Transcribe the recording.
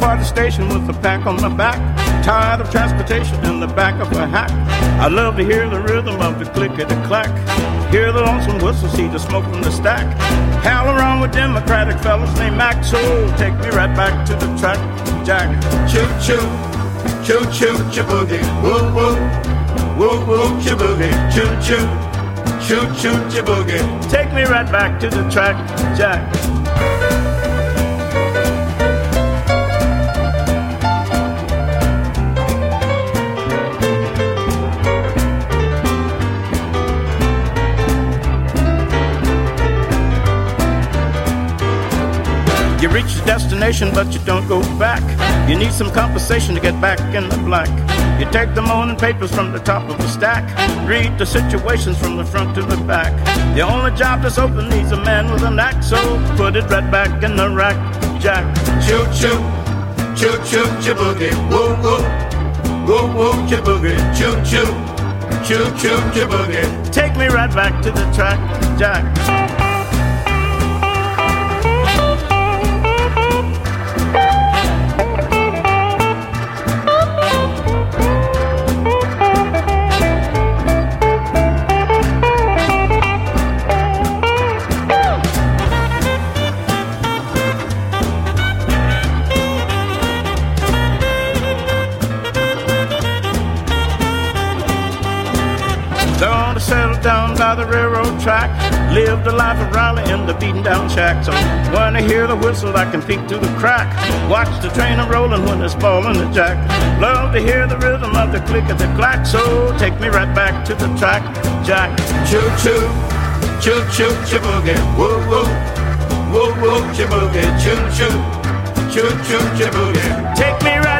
the station with a pack on my back, tired of transportation in the back of a hack. I love to hear the rhythm of the click-a-clack, hear the lonesome whistle, see the smoke from the stack. Pal around with Democratic fellas named Mac, so take me right back to the track, Jack. Choo-choo, choo-choo, choo-boogie, woo-woo, woo-woo, choo-boogie, choo-choo, choo-choo, choo-boogie. Take me right back to the track, Jack. You reach your destination, but you don't go back. You need some compensation to get back in the black. You take the morning papers from the top of the stack, read the situations from the front to the back. The only job that's open needs a man with a knack, so put it right back in the rack, Jack. Choo-choo, choo-choo, choo-boogie, woo-woo, woo-woo, choo-boogie, choo-choo, choo-choo, choo-boogie. Take me right back to the track, Jack. Settled down by the railroad track, lived the life of Raleigh in the beaten down shack. So when I hear the whistle, I can peek through the crack, watch the train a-rolling when it's falling the jack. Love to hear the rhythm of the click of the clack, so take me right back to the track, Jack. Choo-choo, choo-choo, choo-boogie, woo-woo, woo-woo, choo-boogie, choo-choo, choo-choo, choo-boogie. Take me right